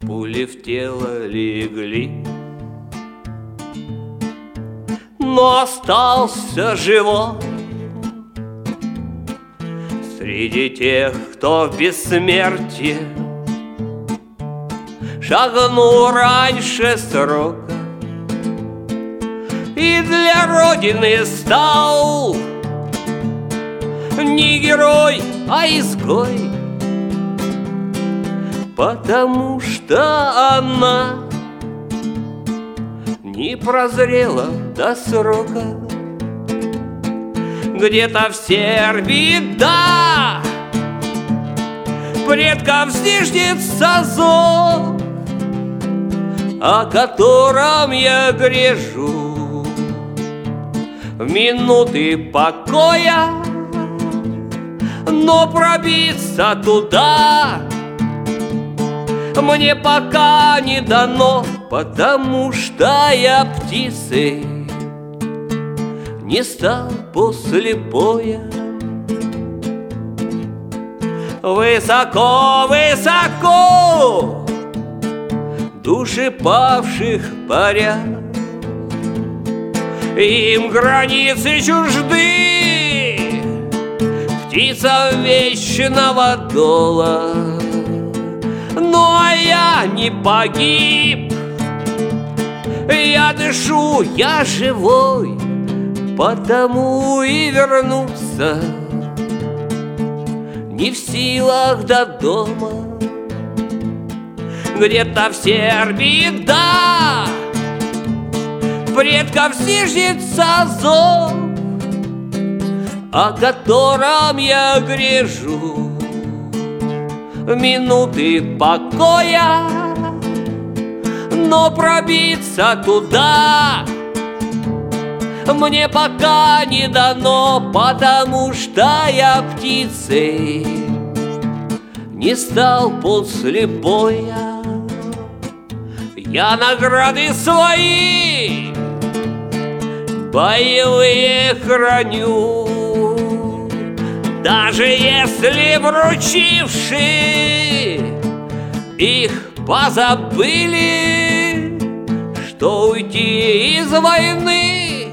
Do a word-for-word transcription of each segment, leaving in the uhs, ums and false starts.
Пули в тело легли, но остался живой среди тех, кто в бессмертие шагнул раньше срока и для Родины стал не герой, а изгой, потому что она не прозрела до срока. Где-то в Сербии, да, предков зиждется зов, о котором я грежу в минуты покоя, но пробиться туда мне пока не дано, потому что я птицей не стал после боя. Высоко, высоко души павших парят, им границы чужды, птицам вечного дола. Но я не погиб, я дышу, я живой, потому и вернуться не в силах до дома. Где-то в Сербии, да, предков зиждется зов, о котором я грежу в минуты покоя, но пробиться туда мне пока не дано, потому что я птицей не стал после боя. Я награды свои боевые храню, даже если вручившие их позабыли, что уйти из войны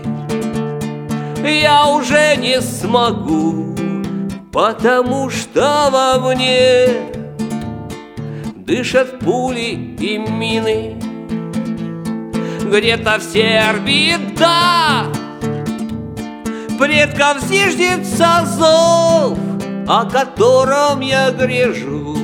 я уже не смогу, потому что во мне дышат пули и мины. Где-то в Сербии, да, предков зиждется зов, о котором я грежу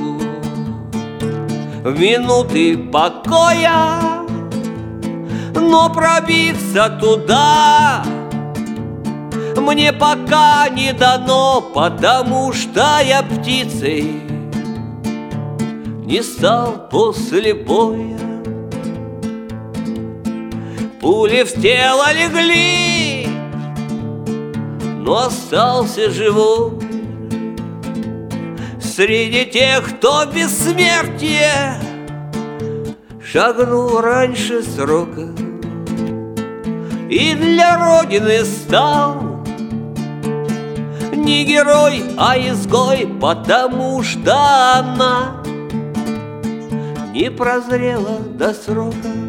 в минуты покоя, но пробиться туда мне пока не дано, потому что я птицей не стал после боя. Пули в тело легли, но остался живой среди тех, кто в бессмертие шагнул раньше срока и для Родины стал не герой, а изгой, потому что она не прозрела до срока.